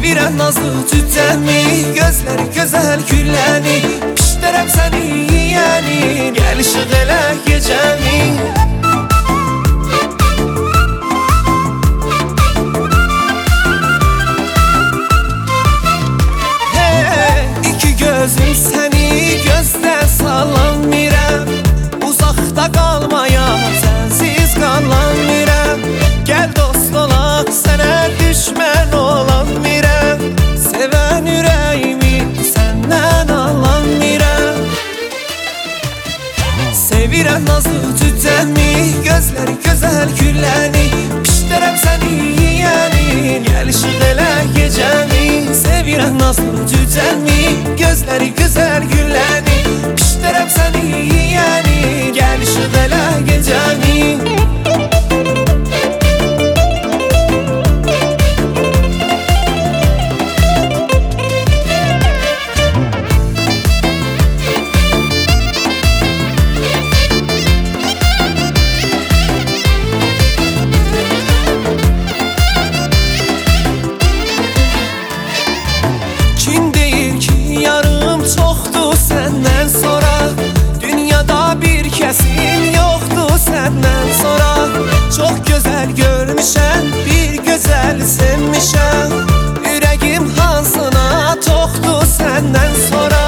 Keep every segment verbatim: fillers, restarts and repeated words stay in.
Sevirəm nazlı tütəni, gözləri gözəl gülləni, pişdirəm səni yiyəni, gəl işıq elə gecəni. Hey, iki gözüm səni gözdən sallanmirəm, uzaqda qalmaya sənsiz qallanmirəm. Gəl dost olaq, sənə düşmən olanmirəm, sevən ürəyimi səndən allanmirəm. Sevirəm nazlı tütəni, gözləri gözəl gülləni, pişdirəm səni yiyəni, gəl işıq elə gecəni. Sevirəm nazlı tütəni, gözləri gözəl gülləni, pişdirəm səni yiyəni, gəl işıq elə gecəni. Kim deyir ki yarım çoxdur səndən sonra, dünyada bir kəsim yoxdur səndən sonra. Çox gözəl görmüşəm, bir gözəl sevmişəm, ürəyim hansına toxdur səndən sonra.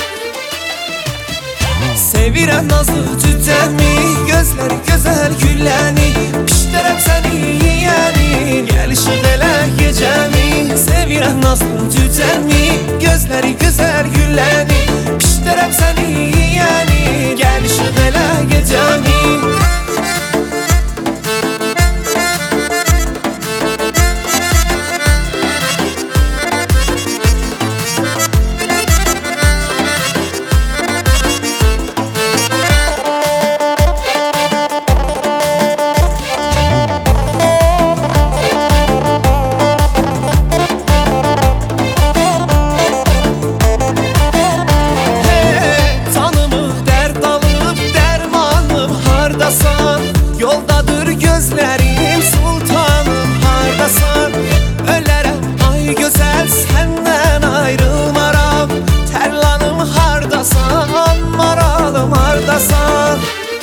Sevirəm nazlı tütəni, gözləri gözəl gülləni, pişdirəm səni yiyəni, gəl işıq elə gecəni. Sevirəm nazlı tütəni, gözləri gözəl gülləni, pişdirəm səni yiyəni, gəl işıq elə gecəni. Yoldadır gözlərim, sultanım hardasan? Ölərəm ay gözəl, səndən ayrılmaram, tərlanım hardasan, maralım hardasan?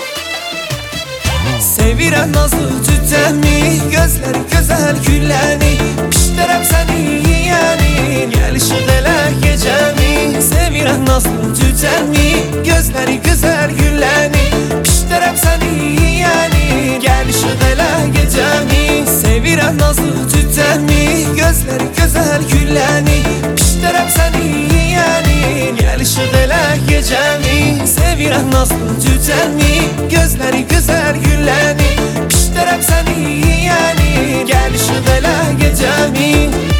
Sevirəm nazlı tütəni, gözləri gözəl gülləni, pişdirəm səni yiyəni, gəl işıq elə gecəni. Sevirəm nazlı tütəni, gözləri gözəl gülləni, pişdirəm səni yiyəni, gəl işıq elə gecəni. Sevirəm nazlı tütəni, gözləri gözəl gülləni, pişdirəm səni yiyəni, gəl işıq elə gecəni. Sevirəm nazlı tütəni, gözləri gözəl gülləni, pişdirəm səni yiyəni, gəl işıq elə gecəni.